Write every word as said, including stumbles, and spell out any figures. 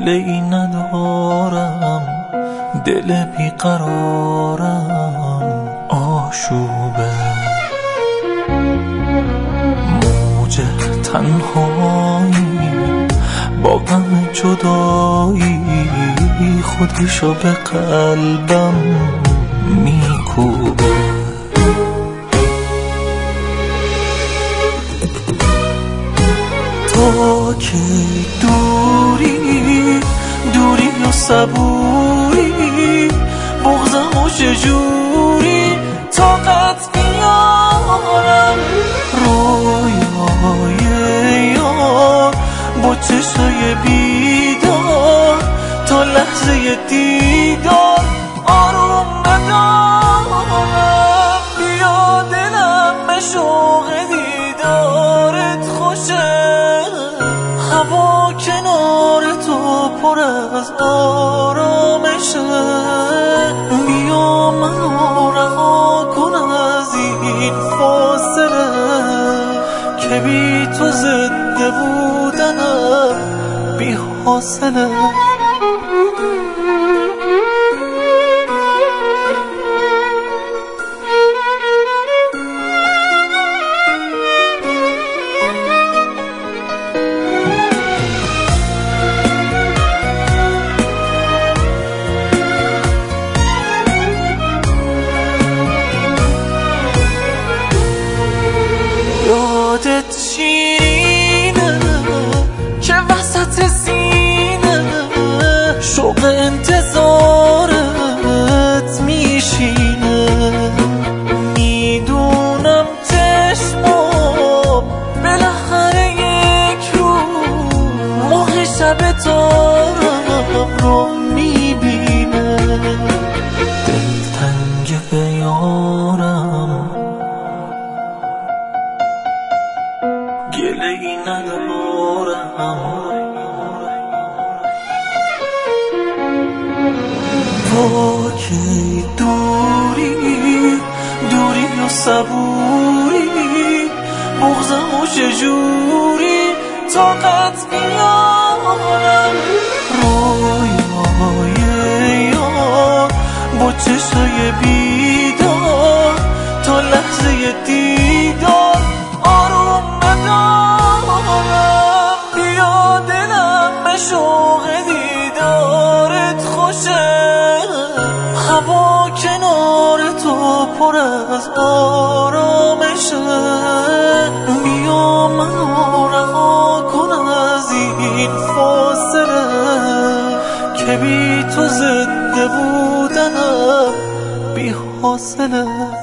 گله ای ندارم، دل بیقرارم آشوبه. موج تنهایی با غم جدایی خودشو به قلبم میکوبه. تا که دوری دوری و صبوری، بغضم و چجوری طاقت بیارم. رویای یار با چشای بیدار، تا لحظه دیدار آروم ندارم. بیا دلم به شوق دیدارت خوشه، هوا کنار تو پر از آرامشه. بیا منو رها کن از این فاصله، که بی تو زنده بودنم بی حاصله. یادت شیرینه که وسط سینه شوق انتظارت میشینه. میدونم چشمام بالاخره یک رو ماه شب تارم رو میبینه. دلتنگ یارم گله ای ندارم، با که دوری دوری و صبوری، بغضم و چجوری طاقت بیارم. رویای یار با چشای بیدار، تا لحظه دیدار آروم ندارم. بیا دلم به شوق دیدارت خوشه، هوا کنار تو پر از آرامشه. بیا منو رها کن از این فاصله، که بی تو زنده بودنم بی حاصله.